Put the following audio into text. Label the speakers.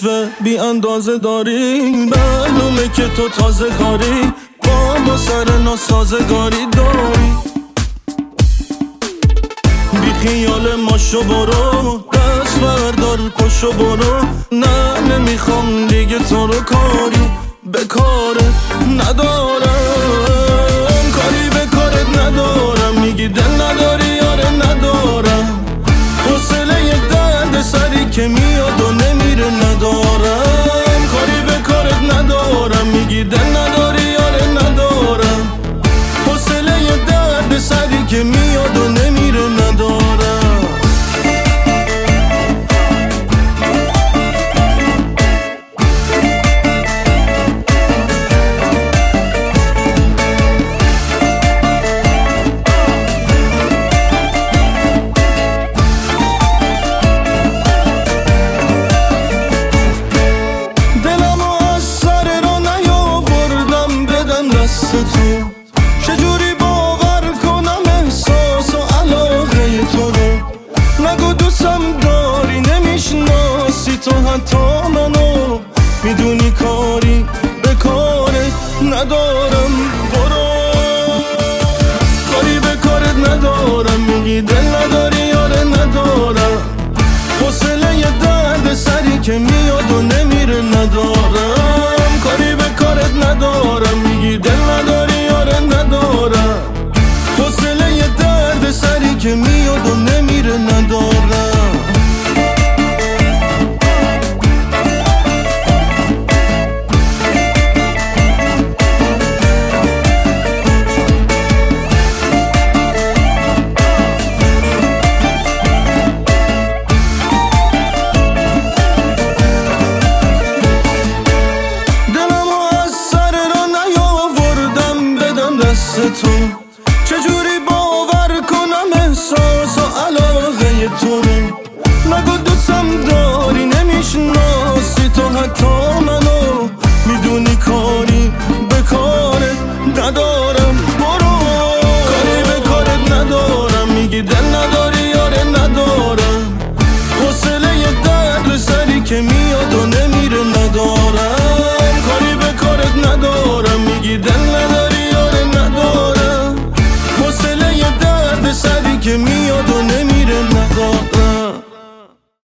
Speaker 1: عشوه بی اندازه داری، معلومه که تو تازه کاری، با سر ناسازگاری داری. بی خیال ماشو برو، دست بردار پاشو برو، نه نمیخوام دیگه تو رو، کاری به کارت ندارم، کاری به کارت ندارم. میگی دل نداری، یاره ندارم، حوصله یه درد سری که میاد و نمیره ندارم، کاری به کارت ندارم. میگی دل نداری، یاره ندارم، حوصله یه درد سری که میاد و نمیره ندارم. چجوری باور کنم احساس و علاقه تو رو؟ نگو دوستم داری، نمیشناسی تو حتی منو، میدونی کاری به کارت ندارم، برو، کاری به کارت ندارم. میگی دل نداری، یاره ندارم، حوصله یه درد سری که میاد و نمیره ندارم، کاری به کارت ندارم. میگی دل نداری، یاره ندارم، حوصله یه درد سری که میاد و نمیره ندارم. چجوری باور کنم احساس و علاقه تو رو؟ نگو دوستم داری، نمیشناسی تو حتی منو، میدونی کاری به کارت ندارم، برو، کاری به کارت ندارم. میگی دل نداری، یاره ندارم، حوصله یه درد سری که میاد و نمیره ندارم، کاری به کارت ندارم. میگی دل نداری، یاره ندارم، حوصله یه درد سری که میاد و نمیره ندارم.